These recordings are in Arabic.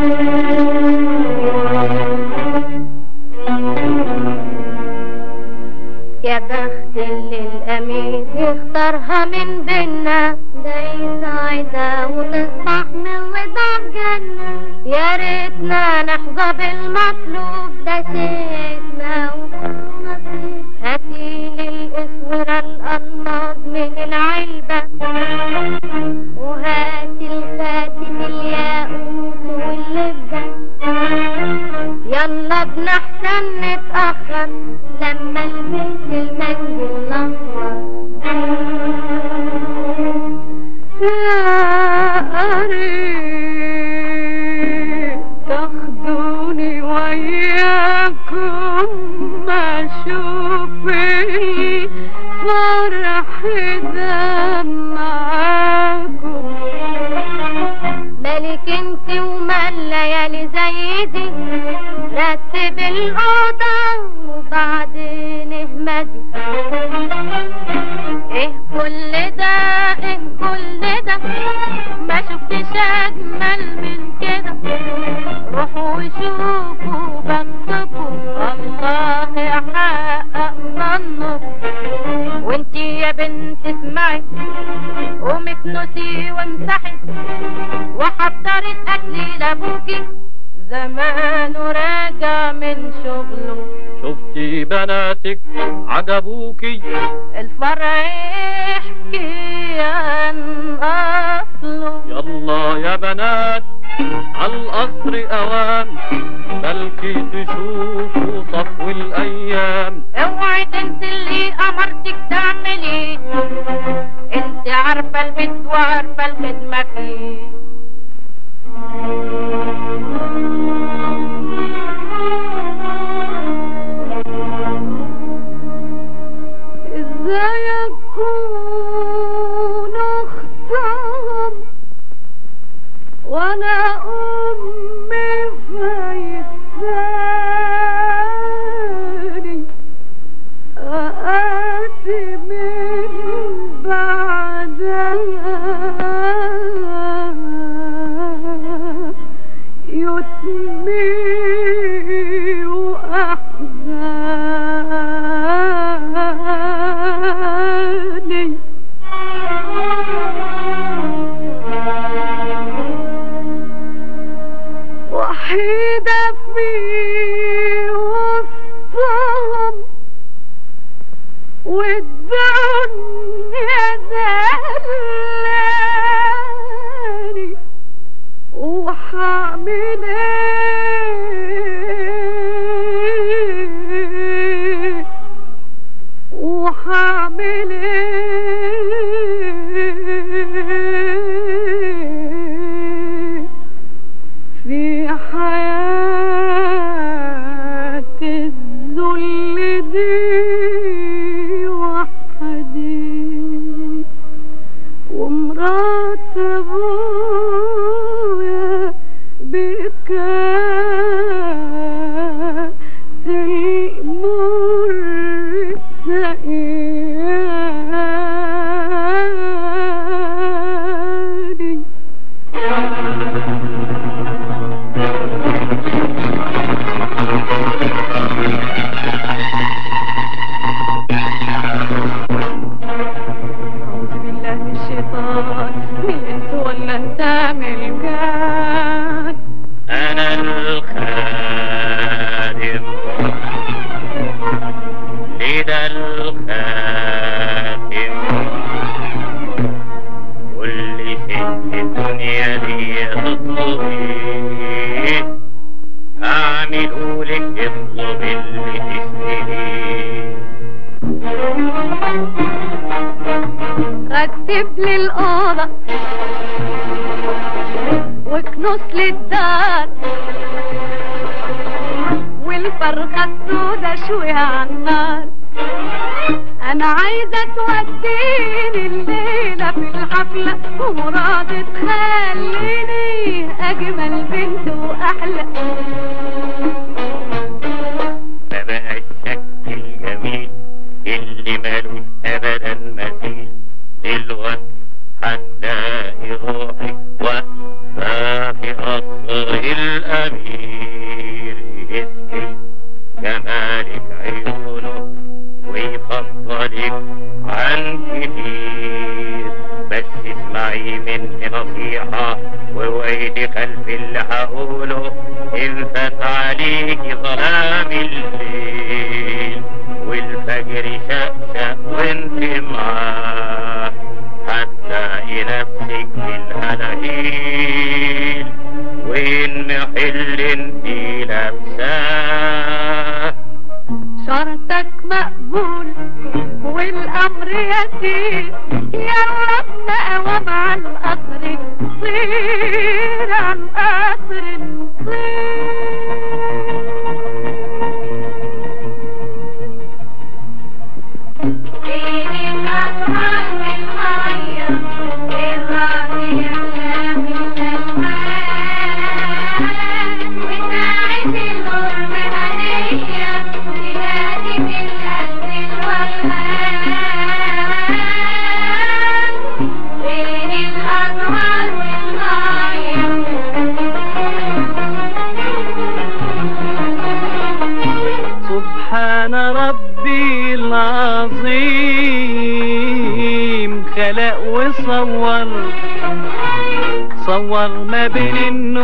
يا بخت اللي الأمير يختارها من بينا، ده يسعدها وتصبح من رضا جنة. يا ريتنا نحظى بالمطلوب، ده شيء اسمه نصيب. هاتيلي الاسورة الألماظ من العلبة، وهاتي الخاتم الياقوت واللبة. يلا بنحسن نتأخر لما البيت المنجل نور. يا قريب تاخدوني وياكم، اشوف الفرح ده معاكم. مالك انت وما الليالي زي دي، رتب الأوضة وبعدين اهمدي. ايه كل ده ايه كل ده، ما شفتش اجمل من كده. روحوا وشوفوا بختكم، الله يحقق ظنكم. وانتي يا بنت اسمعي، قومي اكنسي وامسحي، وحضري اكلي لابوكي، زمانه راجع من شغله. شفتي بناتك عجبوكي، الفرع يحكي عن اصله. يلا يا بنات عالقصر اوام، بلكي تشوفوا صفو الايام. اوعي تنسي اللي امرتك تعمليه، انت عارفه البيت وعارفه الخدمه فيه. ازاي اكون اختار وانا امي فايتاني، اتي من بعدها يتمي واحزاني. وحيدة في وسطهم والدنيا زلاني، وحعمل ايه وحعمل ايه في حياة الذل دي وحدي. ومرات ابويا بكاس المر سقياني. أعوذ بالله من الشيطان، من الإنس ولا أنت من الجان. انا الخادم لدى الخاتم، كل شيء في الدنيا دي تطلبيه، اعمله لك اطلب اللي تشتهيه. رتب لي الأوضة واكنس لي الدار، والفرخة السودا شويها عالنار. أنا عايزة توديني الليلة في الحفلة، ومراد تخليني أجمل بنت وأحلى. فبقى الشكل الجميل اللي مالوش أبدا مثيل، دلوقتي هتلاقي روحك واقفة في قصر شوية خلف اللي هقوله انفت عليك ظلام الليل والفجر شقشق وانت معاه هتلاقي نفسك في الهلاهيل وين محل انت لابساه. شرطك مقبول والامر يسير يلا بنقوى مع القطر نطير على القطر سبحان ربي العظيم خلق وصور ما بين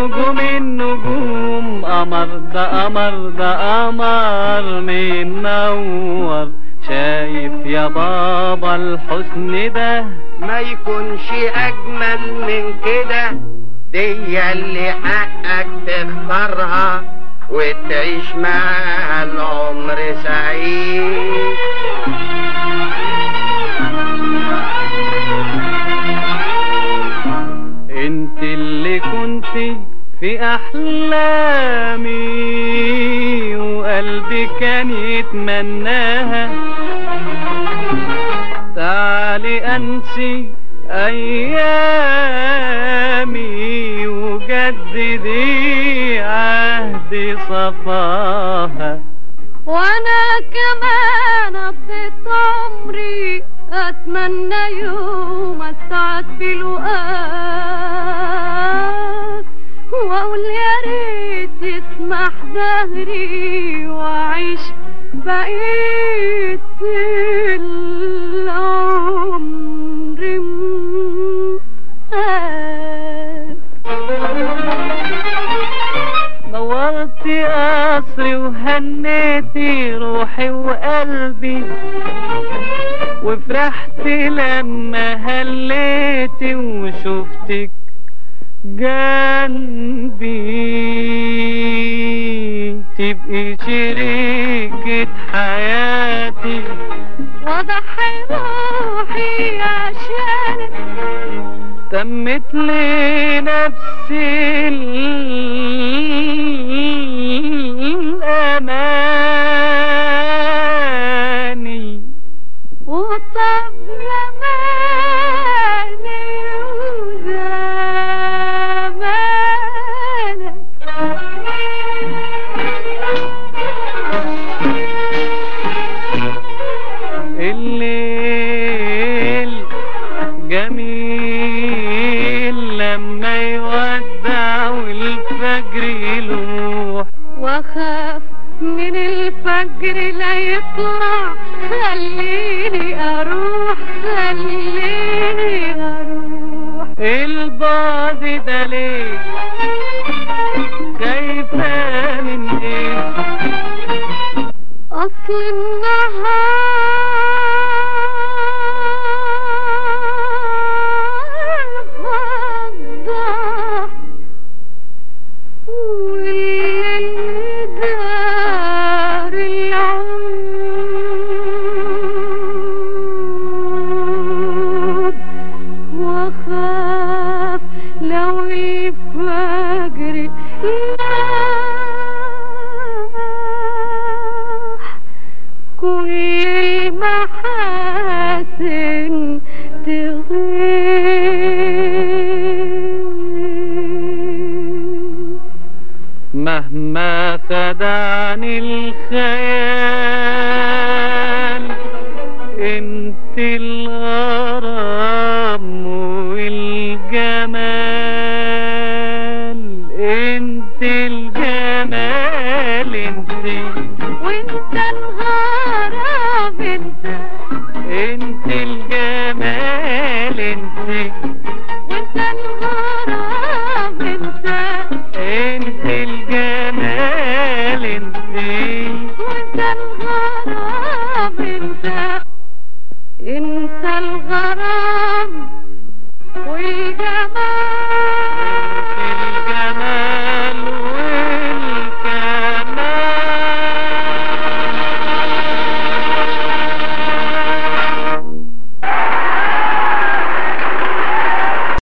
النجوم قمر ده قمر منور شايف يا بابا الحسن ده ما يكونش اجمل من كده دي اللي حقك تختارها وتعيش معاها العمر سعيد. انت اللي كنت في احلامي وقلبي كان يتمناها تعالي انسي ايامي وجددي عهد صفاها. وانا كمان قضيت عمري اتمنى يوم اسعد بلقاك واقول يا ريت يسمح دهري واعيش بقيت العمر نورتي قصري وهنيتي روحي وقلبي وفرحت لما هليتي وشفتك جنبي تبقي شريكة حياتي واضحي روحي عشانك تمت لي نفسي الأماني وطب زماني وزمانك الليل جميل لما يودع والفجر يلوح واخاف من الفجر لا يطلع خليني اروح البعد ده ليه خايفة من ايه اصل النهار فضة والليل دار العود واخاف لو الفجر كل المحاسن تغيب مهما خدعني الخيال انت الغرام والجمال انت الجمال انت وانت الغرام انت الجمال انت وانت الغرام الغرام انت الغرام والجمال